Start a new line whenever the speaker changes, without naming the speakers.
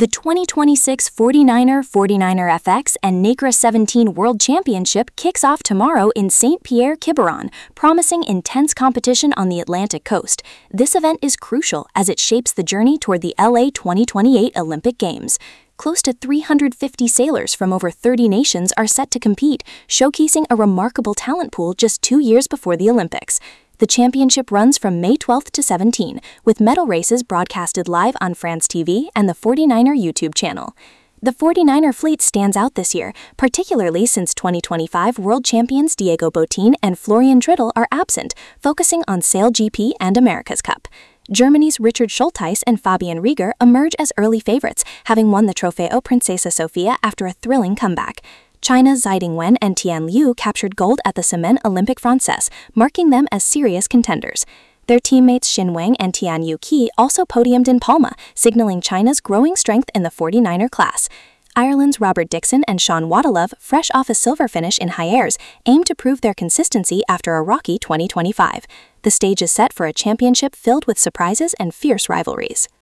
The 2026 49er FX and NACRA 17 World Championship kicks off tomorrow in Saint-Pierre-Quiberon, promising intense competition on the Atlantic coast. This event is crucial as it shapes the journey toward the LA 2028 Olympic Games. Close to 350 sailors from over 30 nations are set to compete, showcasing a remarkable talent pool just 2 years before the Olympics. The championship runs from May 12th to 17, with medal races broadcasted live on France TV and the 49er YouTube channel. The 49er fleet stands out this year, particularly since 2025 world champions Diego Botín and Florian Trittl are absent, focusing on SailGP and America's Cup. Germany's Richard Schultheis and Fabian Rieger emerge as early favorites, having won the Trofeo Princesa Sofia after a thrilling comeback. China's Zhaiding Wen and Tian Liu captured gold at the Semaine Olympique Française, marking them as serious contenders. Their teammates Xin Wang and Tianyu Qi also podiumed in Palma, signaling China's growing strength in the 49er class. Ireland's Robert Dixon and Sean Waddilove, fresh off a silver finish in Hyères, aim to prove their consistency after a rocky 2025. The stage is set for a championship filled with surprises and fierce rivalries.